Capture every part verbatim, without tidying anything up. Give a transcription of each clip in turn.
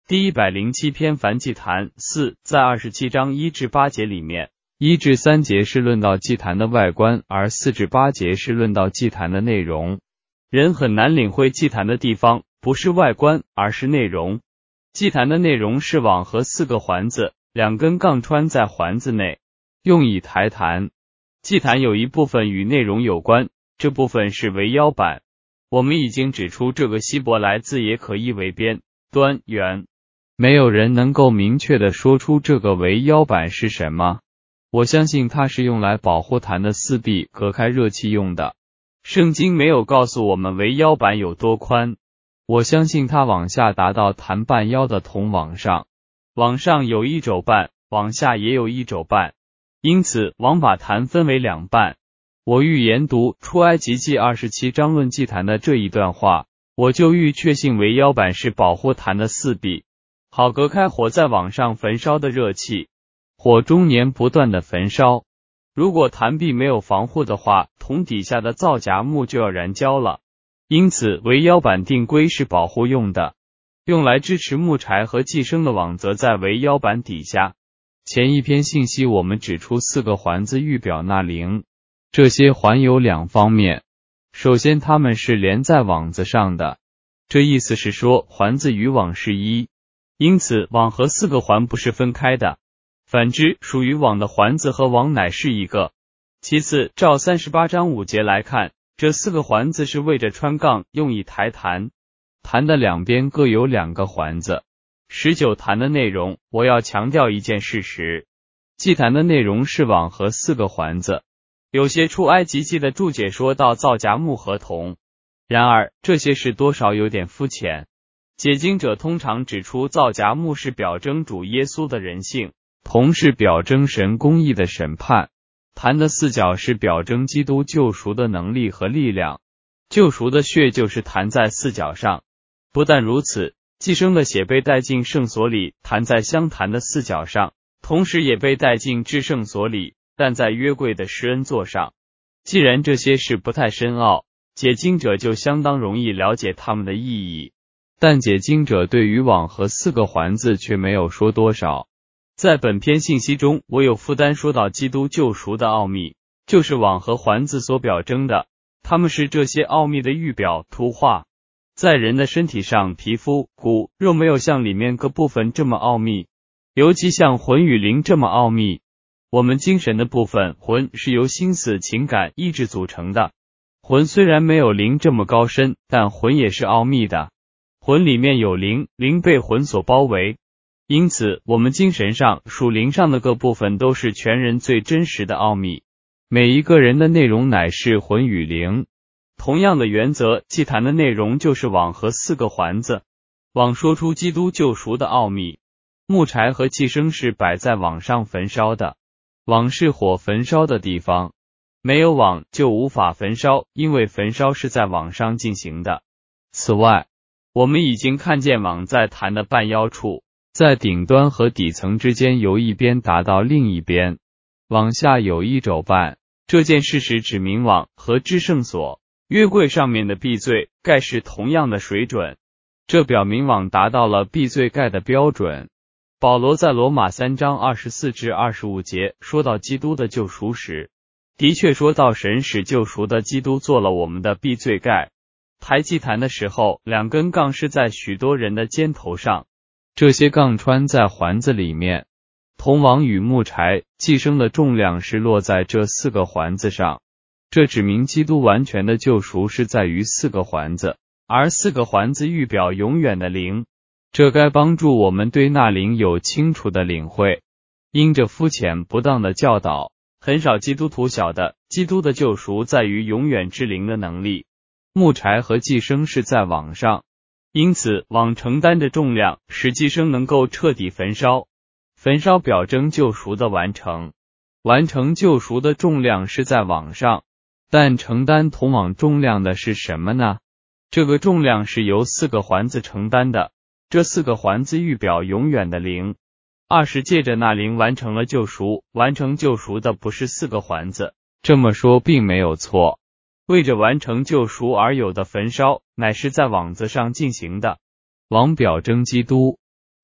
第一百零七篇燔祭坛四，在二十七章一至八节里面， 一至三节是论到祭坛的外观，而四至八节是论到祭坛的内容。 人很难领会祭坛的地方不是外观，而是内容。祭坛的内容是网和四个环子，两根杠穿在环子内， 用以抬坛。 祭坛有一部分与内容有关，这部分是为腰板。我们已经指出，这个希伯来字也可译为边、端、圆。 没有人能够明确地说出这个为腰板是什么。我相信它是用来保护坛的四壁隔开热气用的。 圣经没有告诉我们为腰板有多宽。 我相信它往下达到坛半腰的铜网上， 网上有一肘半，往下也有一肘半，因此网把坛分为两半。 我欲研读出埃及记二十七章论祭坛的这一段话， 我就欲确信为腰板是保护坛的四壁，好隔开火在网上焚烧的热气。 火终年不断的焚烧。 如果坛壁没有防护的话，铜底下的皂荚木就要燃焦了。因此为腰板定规是保护用的，用来支持木柴和寄生的网则在为腰板底下。 前一篇信息我们指出四个环子预表那灵，这些环有两方面。首先它们是连在网子上的， 这意思是说环子与网是一，因此网和四个环不是分开的。反之，属于网的环子和网乃是一个。其次，照三十八章五节来看，这四个环子是为着穿杠，用以抬坛。 坛的两边各有两个环子。 十九坛的内容，我要强调一件事实，祭坛的内容是网和四个环子。有些出埃及记的注解说到皂荚木和铜，然而这些是多少有点肤浅。解经者通常指出皂荚木是表征主耶稣的人性， 铜是表征神公义的审判，坛的四角是表征基督救赎的能力和力量， 救赎的血就是坛在四角上。不但如此，寄生的血被带进圣所里，坛在香坛的四角上，同时也被带进至圣所里，但在约柜的施恩座上。既然这些事不太深奥，解经者就相当容易了解它们的意义。 但解经者对于网和四个环子却没有说多少。 在本篇信息中，我有负担说到基督救赎的奥秘，就是网和环子所表征的，它们是这些奥秘的预表图画。在人的身体上，皮肤、骨、肉没有像里面各部分这么奥秘，尤其像魂与灵这么奥秘。我们精神的部分魂是由心思、情感、意志组成的。魂虽然没有灵这么高深，但魂也是奥秘的。魂里面有灵，灵被魂所包围。因此，我们精神上、属灵上的各部分都是全人最真实的奥秘。 每一个人的内容乃是魂与灵。 同样的原则，祭坛的内容就是网和四个环子。网说出基督救赎的奥秘，木柴和寄生是摆在网上焚烧的。 网是火焚烧的地方， 没有网就无法焚烧，因为焚烧是在网上进行的。 此外， 我们已经看见网在坛的半腰处， 在顶端和底层之间由一边达到另一边，网下有一肘半。 这件事实指明网和至圣所、约柜上面的避罪盖是同样的水准， 这表明网达到了避罪盖的标准。 保罗在罗马三章二十四至二十五节说到基督的救赎时，的确说到神使救赎的基督做了我们的避罪盖。抬祭坛的时候，两根杠是在许多人的肩头上， 这些杠穿在环子里面，铜网与木柴、寄生的重量是落在这四个环子上。这指明基督完全的救赎是在于四个环子， 而四个环子预表永远的灵。 这该帮助我们对那灵有清楚的领会。因着肤浅不当的教导， 很少基督徒晓得基督的救赎在于永远之灵的能力。 木柴和寄生是在网上， 因此网承担着重量，使寄生能够彻底焚烧。焚烧表征救赎的完成， 完成救赎的重量是在网上，但承担铜网重量的是什么呢？ 这个重量是由四个环子承担的。这四个环子预表永远的灵。二是借着那灵完成了救赎，完成救赎的不是四个环子， 这么说并没有错。 为着完成救赎而有的焚烧，乃是在网子上进行的。 网表征基督，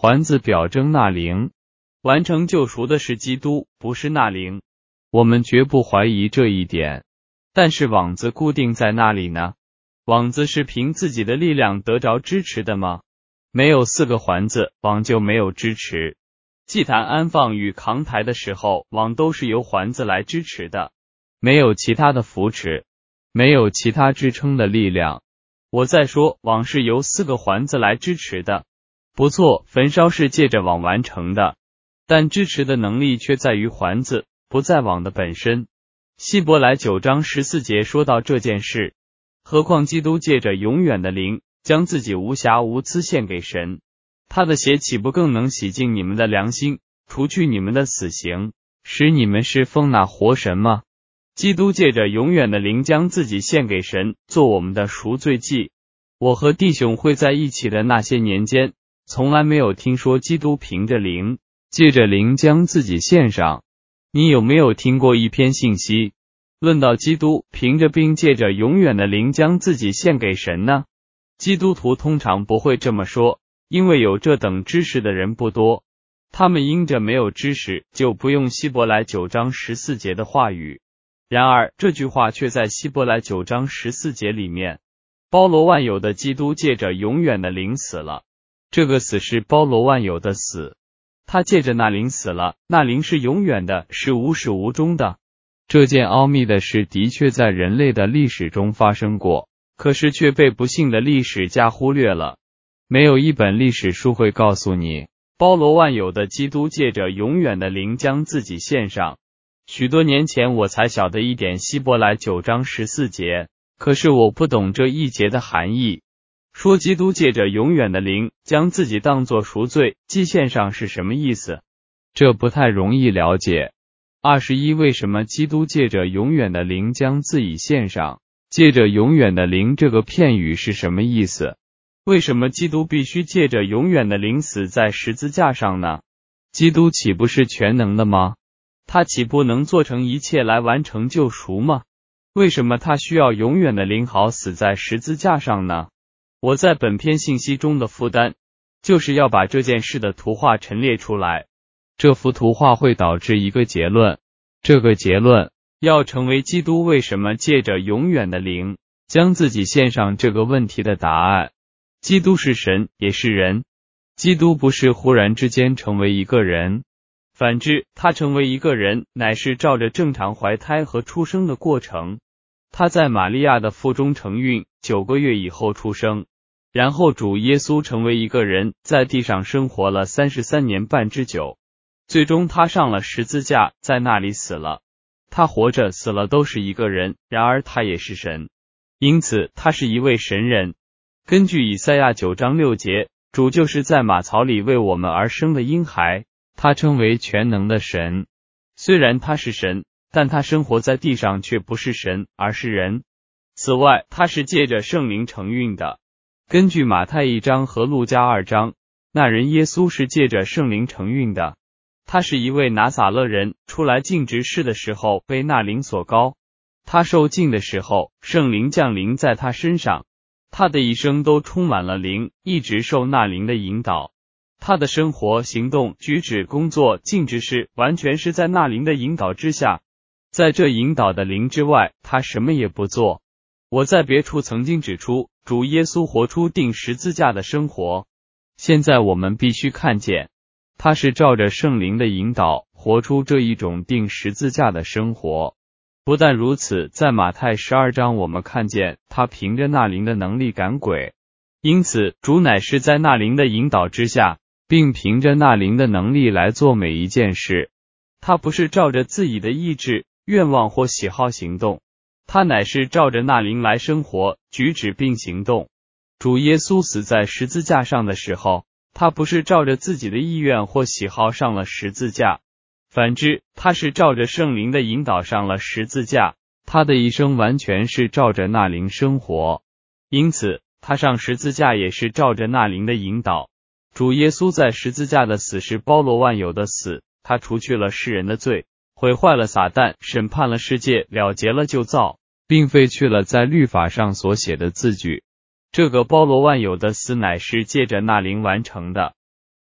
环子表征那灵， 完成救赎的是基督，不是那灵。 我们绝不怀疑这一点。 但是网子固定在那里呢？网子是凭自己的力量得着支持的吗？没有四个环子，网就没有支持。祭坛安放与扛抬的时候，网都是由环子来支持的， 没有其他的扶持，没有其他支撑的力量。 我再说，网是由四个环子来支持的。不错，焚烧是借着网完成的，但支持的能力却在于环子，不在网的本身。希伯来九章十四节说到这件事，何况基督借着永远的灵，将自己无瑕无疵献给神，他的血岂不更能洗净你们的良心，除去你们的死刑， 使你们侍奉那活神吗？ 基督借着永远的灵将自己献给神，做我们的赎罪祭。我和弟兄会在一起的那些年间，从来没有听说基督凭着灵， 借着灵将自己献上。 你有没有听过一篇信息，论到基督凭着并借着永远的灵将自己献给神呢？基督徒通常不会这么说，因为有这等知识的人不多。他们因着没有知识，就不用希伯来九章十四节的话语。然而这句话却在希伯来九章十四节里面。包罗万有的基督借着永远的灵死了，这个死是包罗万有的死。他借着那灵死了，那灵是永远的，是无始无终的。 这件奥秘的事的确在人类的历史中发生过， 可是却被不幸的历史家忽略了。 没有一本历史书会告诉你， 包罗万有的基督借着永远的灵将自己献上。许多年前我才晓得一点希伯来九章十四节，可是我不懂这一节的含义。说基督借着永远的灵将自己当作赎罪祭献上是什么意思？ 这不太容易了解。二十一为什么基督借着永远的灵将自己献上？借着永远的灵这个片语是什么意思？ 为什么基督必须借着永远的灵死在十字架上呢？ 基督岂不是全能的吗？ 他岂不能做成一切来完成救赎吗？为什么他需要永远的灵好死在十字架上呢？我在本篇信息中的负担，就是要把这件事的图画陈列出来。 这幅图画会导致一个结论，这个结论要成为基督为什么借着永远的灵将自己献上这个问题的答案。基督是神，也是人。基督不是忽然之间成为一个人，反之，他成为一个人，乃是照着正常怀胎和出生的过程。他在玛利亚的腹中承孕，九个月以后出生。然后主耶稣成为一个人，在地上生活了三十三年半之久。最终他上了十字架，在那里死了。他活着死了都是一个人，然而他也是神，因此他是一位神人。根据以赛亚九章六节，主就是在马槽里为我们而生的婴孩， 他称为全能的神。 虽然他是神，但他生活在地上却不是神，而是人。此外，他是借着圣灵承运的。根据马太一章和路加二章，那人耶稣是借着圣灵承运的。他是一位拿撒勒人，出来尽职事的时候被那灵所膏。他受浸的时候，圣灵降临在他身上。他的一生都充满了灵，一直受那灵的引导。他的生活、行动、举止、工作、尽职事，完全是在那灵的引导之下。在这引导的灵之外，他什么也不做。我在别处曾经指出，主耶稣活出钉十字架的生活。现在我们必须看见，他是照着圣灵的引导，活出这一种钉十字架的生活。不但如此，在马太十二章我们看见他凭着那灵的能力赶鬼。因此，主乃是在那灵的引导之下，并凭着那灵的能力来做每一件事。他不是照着自己的意志、愿望或喜好行动，他乃是照着那灵来生活、举止并行动。主耶稣死在十字架上的时候，他不是照着自己的意愿或喜好上了十字架，反之，他是照着圣灵的引导上了十字架。他的一生完全是照着那灵生活，因此他上十字架也是照着那灵的引导。主耶稣在十字架的死是包罗万有的死，他除去了世人的罪，毁坏了撒旦，审判了世界，了结了旧造，并废去了在律法上所写的字句。这个包罗万有的死乃是借着那灵完成的。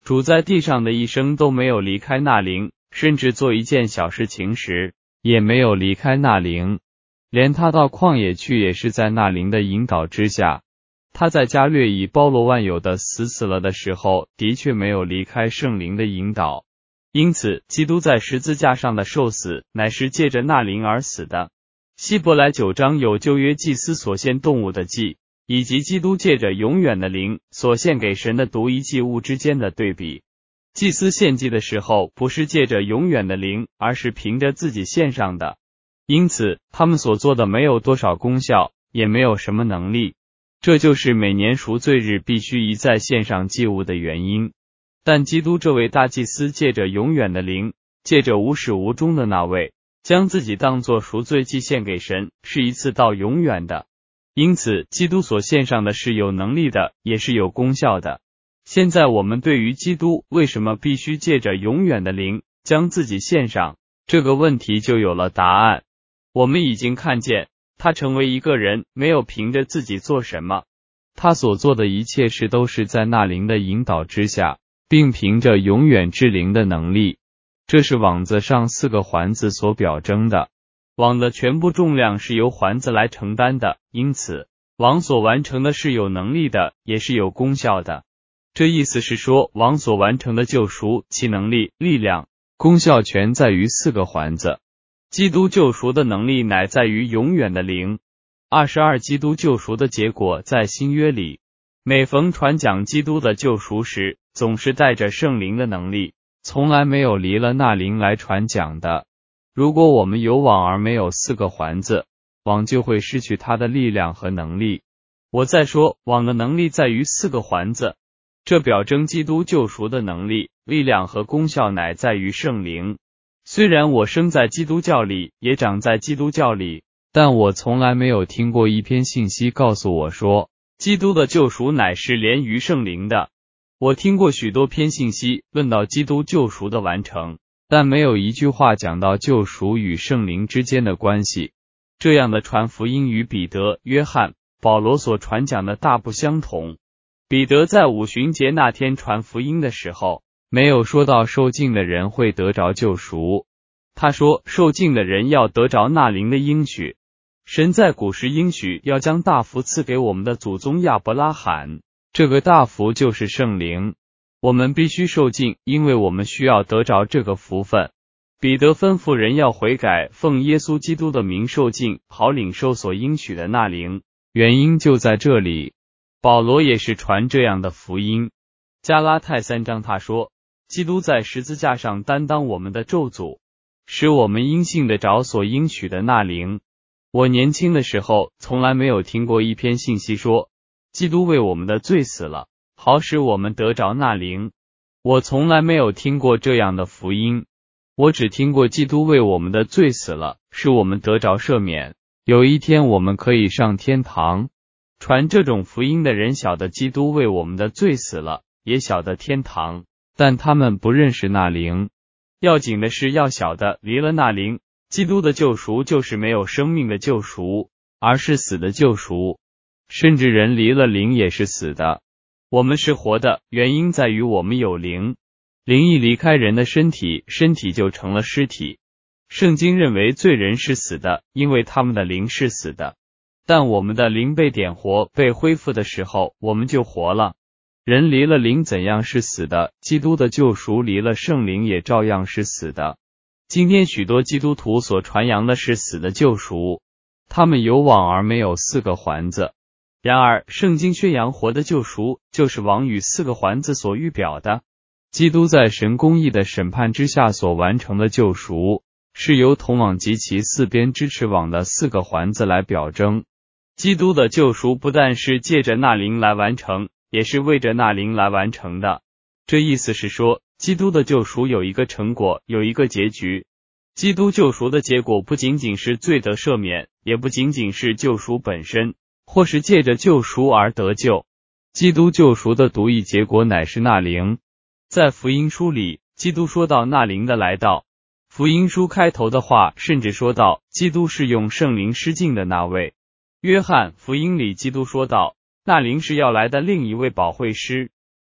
主在地上的一生都没有离开那灵，甚至做一件小事情时， 也没有离开那灵。连他到旷野去也是在那灵的引导之下。他在加略以包罗万有的死死了的时候，的确没有离开圣灵的引导。 因此，基督在十字架上的受死，乃是借着那灵而死的。希伯来九章有旧约祭司所献动物的祭，以及基督借着永远的灵所献给神的独一祭物之间的对比。祭司献祭的时候，不是借着永远的灵，而是凭着自己献上的。因此，他们所做的没有多少功效，也没有什么能力。这就是每年赎罪日必须一再献上祭物的原因。但基督这位大祭司借着永远的灵，借着无始无终的那位，将自己当作赎罪祭献给神，是一次到永远的。因此，基督所献上的是有能力的，也是有功效的。现在我们对于基督为什么必须借着永远的灵将自己献上，这个问题就有了答案。我们已经看见，他成为一个人，没有凭着自己做什么， 他所做的一切事都是在那灵的引导之下，并凭着永远之灵的能力。这是网子上四个环子所表征的。 网的全部重量是由环子来承担的，因此，网所完成的是有能力的，也是有功效的。这意思是说，网所完成的救赎，其能力、力量、 功效全在于四个环子。 基督救赎的能力乃在于永远的灵。二十二基督救赎的结果在新约里，每逢传讲基督的救赎时，总是带着圣灵的能力， 从来没有离了那灵来传讲的。如果我们有网而没有四个环子，网就会失去它的力量和能力。 我再说，网的能力在于四个环子，这表征基督救赎的能力、力量和功效乃在于圣灵。虽然我生在基督教里，也长在基督教里， 但我从来没有听过一篇信息告诉我说， 基督的救赎乃是连于圣灵的。我听过许多篇信息论到基督救赎的完成， 但没有一句话讲到救赎与圣灵之间的关系。 这样的传福音与彼得、约翰、保罗所传讲的大不相同。彼得在五旬节那天传福音的时候， 没有说到受浸的人会得着救赎， 他说受浸的人要得着那灵的应许。神在古时应许要将大福赐给我们的祖宗亚伯拉罕， 这个大福就是圣灵。 我们必须受浸，因为我们需要得着这个福分。彼得吩咐人要悔改，奉耶稣基督的名受浸，好领受所应许的那灵。 原因就在这里。 保罗也是传这样的福音。加拉太三章他说，基督在十字架上担当我们的咒诅，使我们因信得着所应许的那灵。我年轻的时候从来没有听过一篇信息说，基督为我们的罪死了，好使我们得着那灵。我从来没有听过这样的福音，我只听过基督为我们的罪死了，使我们得着赦免， 有一天我们可以上天堂。 传这种福音的人晓得基督为我们的罪死了，也晓得天堂， 但他们不认识那灵。 要紧的是要晓得，离了那灵，基督的救赎就是没有生命的救赎，而是死的救赎。 甚至人离了灵也是死的。 我们是活的，原因在于我们有灵。灵一离开人的身体，身体就成了尸体。圣经认为罪人是死的，因为他们的灵是死的。但我们的灵被点活、被恢复的时候，我们就活了。人离了灵怎样是死的，基督的救赎离了圣灵也照样是死的。今天许多基督徒所传扬的是死的救赎， 他们有网而没有四个环子。 然而圣经宣扬活的救赎，就是网与四个环子所预表的。 基督在神公义的审判之下所完成的救赎，是由同网及其四边支持网的四个环子来表征。 基督的救赎不但是借着那灵来完成，也是为着那灵来完成的。这意思是说，基督的救赎有一个成果，有一个结局。基督救赎的结果不仅仅是罪得赦免，也不仅仅是救赎本身，或是借着救赎而得救。 基督救赎的独一结果乃是那灵。 在福音书里，基督说到那灵的来到。福音书开头的话甚至说到，基督是用圣灵施浸的那位。约翰福音里基督说道，那灵是要来的另一位保惠师。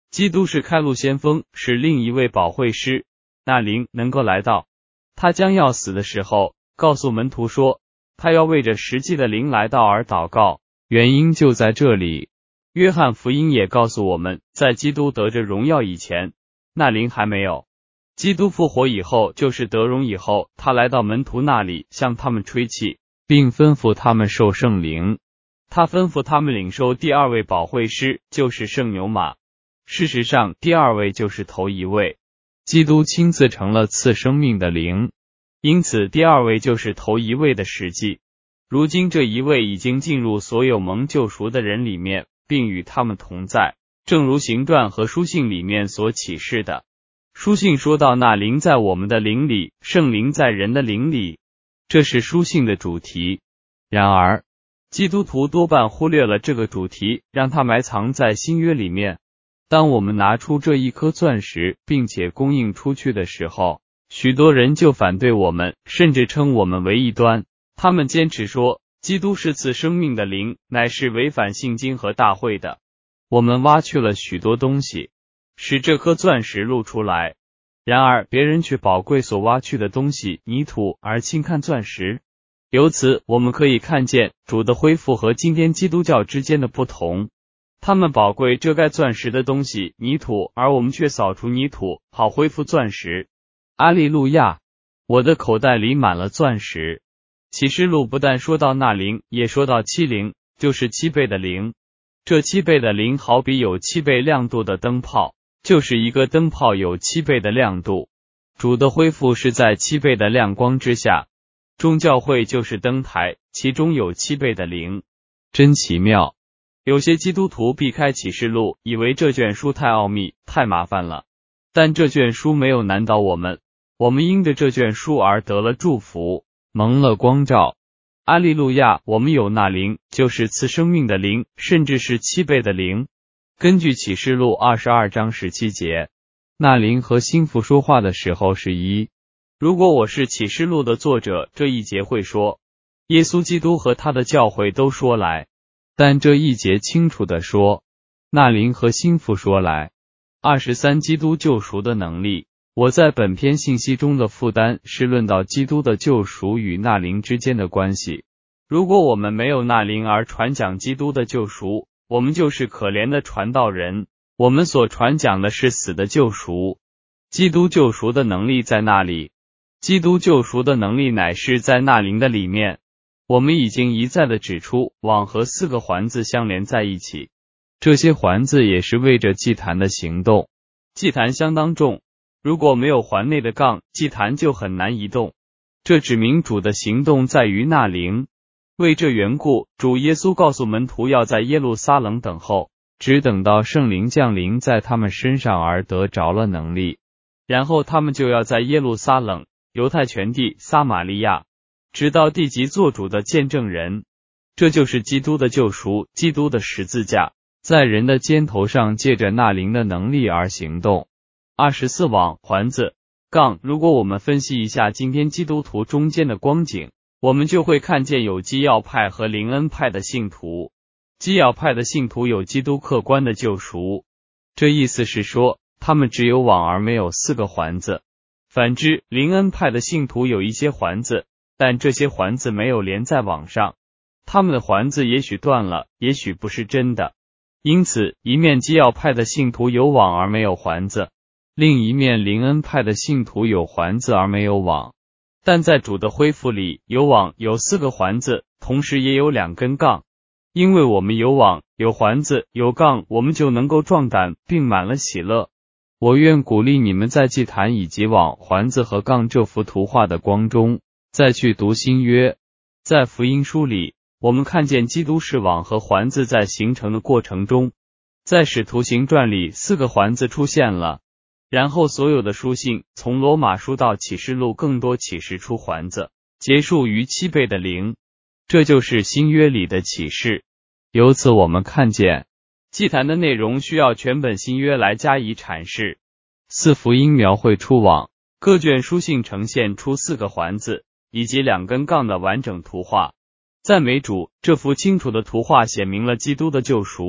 基督是开路先锋，是另一位保惠师，那灵能够来到。他将要死的时候，告诉门徒说，他要为着实际的灵来到而祷告， 原因就在这里。 约翰福音也告诉我们，在基督得着荣耀以前，那灵还没有。基督复活以后，就是得荣以后，他来到门徒那里，向他们吹气， 并吩咐他们受圣灵。 他吩咐他们领受第二位保惠师，就是圣牛马。事实上，第二位就是头一位。 基督亲自成了赐生命的灵， 因此第二位就是头一位的实际。如今这一位已经进入所有蒙救赎的人里面，并与他们同在，正如行传和书信里面所启示的。书信说到那灵在我们的灵里，圣灵在人的灵里，这是书信的主题。然而基督徒多半忽略了这个主题，让它埋藏在新约里面。当我们拿出这一颗钻石并且供应出去的时候，许多人就反对我们，甚至称我们为异端。他们坚持说基督是赐生命的灵，乃是违反信经和大会的。我们挖去了许多东西，使这颗钻石露出来，然而别人却宝贵所挖去的东西泥土而轻看钻石。由此我们可以看见主的恢复和今天基督教之间的不同。他们宝贵遮盖钻石的东西泥土，而我们却扫除泥土，好恢复钻石。阿利路亚！我的口袋里满了钻石。启示录不但说到那灵，也说到七灵，就是七倍的灵。这七倍的灵好比有七倍亮度的灯泡，就是一个灯泡有七倍的亮度。主的恢复是在七倍的亮光之下。众教会就是灯台，其中有七倍的灵， 真奇妙。 有些基督徒避开启示录，以为这卷书太奥秘，太麻烦了。但这卷书没有难倒我们，我们因着这卷书而得了祝福， 蒙了光照。 阿利路亚！我们有那灵，就是赐生命的灵，甚至是七倍的灵。根据启示录二十二章十七节， 那灵和心腹说话的时候是一。 如果我是启示录的作者，这一节会说，耶稣基督和他的教会都说来。 但这一节清楚地说，那灵和心腹说来。 二十三基督救赎的能力。我在本篇信息中的负担是论到基督的救赎与那灵之间的关系。如果我们没有那灵而传讲基督的救赎，我们就是可怜的传道人，我们所传讲的是死的救赎。基督救赎的能力在那里，基督救赎的能力乃是在那灵的里面。我们已经一再的指出，网和四个环子相连在一起， 这些环子也是为着祭坛的行动。 祭坛相当重，如果没有环内的杠，祭坛就很难移动。这指明主的行动在于那灵。为这缘故，主耶稣告诉门徒要在耶路撒冷等候， 只等到圣灵降临在他们身上而得着了能力， 然后他们就要在耶路撒冷、犹太全地、撒玛利亚，直到地极做主的见证人。这就是基督的救赎，基督的十字架在人的肩头上借着那灵的能力而行动。 二十四网环子杠，如果我们分析一下今天基督徒中间的光景，我们就会看见有基要派和灵恩派的信徒。基要派的信徒有基督客观的救赎，这意思是说他们只有网而没有四个环子。反之，灵恩派的信徒有一些环子，但这些环子没有连在网上，他们的环子也许断了，也许不是真的。因此，一面基要派的信徒有网而没有环子， 另一面灵恩派的信徒有环子而没有网。 但在主的恢复里，有网，有四个环子，同时也有两根杠。因为我们有网，有环子，有杠，我们就能够壮胆，并满了喜乐。 我愿鼓励你们在祭坛以及网、环子和杠这幅图画的光中，再去读新约。 在福音书里，我们看见基督是网和环子在形成的过程中，在使徒行传里四个环子出现了，然后所有的书信从罗马书到启示录更多启示出环子，结束于七倍的灵。这就是新约里的启示。 由此我们看见祭坛的内容需要全本新约来加以阐释。 四福音描绘出网， 各卷书信呈现出四个环子以及两根杠的完整图画。赞美主，这幅清楚的图画显明了基督的救赎，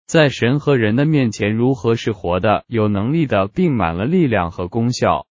在神和人的面前如何是活的、有能力的，并满了力量和功效。